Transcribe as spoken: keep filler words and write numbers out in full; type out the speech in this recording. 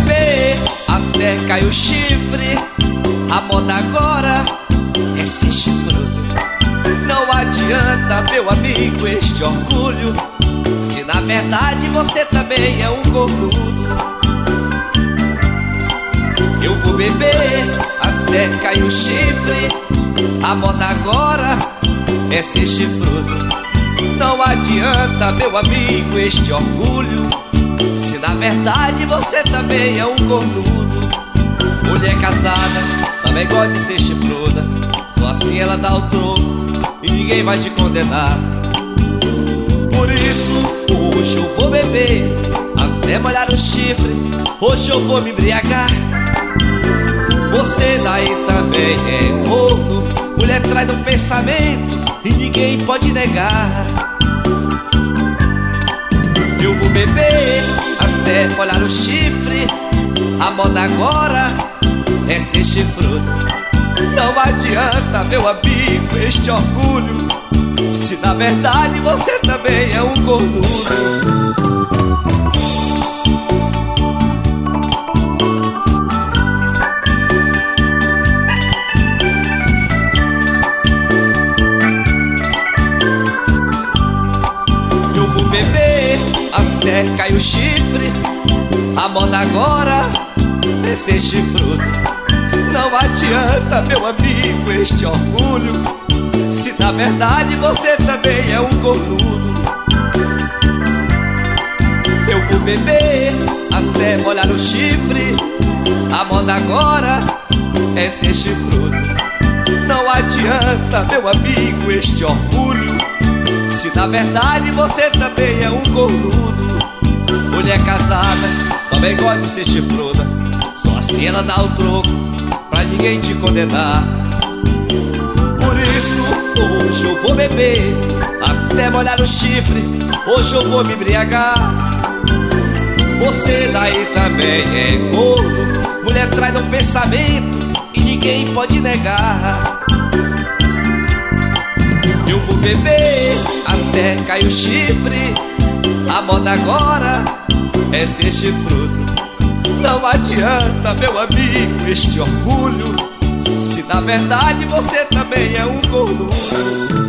beber até cair o chifre. A moda agora é ser chifrudo. Não adianta, meu amigo, este orgulho, se na verdade você também é um cornudo. Eu vou beber até cair o chifre. A moda agora é ser chifrudo. Não adianta, meu amigo, este orgulho, se na verdade você também é um cornudo. Mulher casada também gosta de ser chifruda, só assim ela dá o troco e ninguém vai te condenar. Por isso, hoje eu vou beber até molhar o chifre. Hoje eu vou me embriagar. Você daí também é corno. Mulher traz no pensamento e ninguém pode negar. Eu vou beber até molhar o chifre. A moda agora é ser chifrudo. Não adianta, meu amigo, este orgulho, se na verdade você também é um cornudo. Eu vou beber até cair o chifre. A moda agora é ser chifrudo. Não adianta, meu amigo, este orgulho, se na verdade você também é um cornudo. Eu vou beber até molhar o chifre. A moda agora é ser chifrudo. Não adianta, meu amigo, este orgulho, se na verdade você também é um cornudo. Mulher casada também gosta de ser chifruda, só assim ela dá o troco pra ninguém te condenar. Por isso, hoje eu vou beber até molhar o chifre. Hoje eu vou me embriagar. Você daí também é corno. Mulher traz no pensamento e ninguém pode negar. Eu vou beber até cair o chifre. A moda agora é ser chifrudo. Não adianta, meu amigo, este orgulho, se na verdade você também é um cornudo.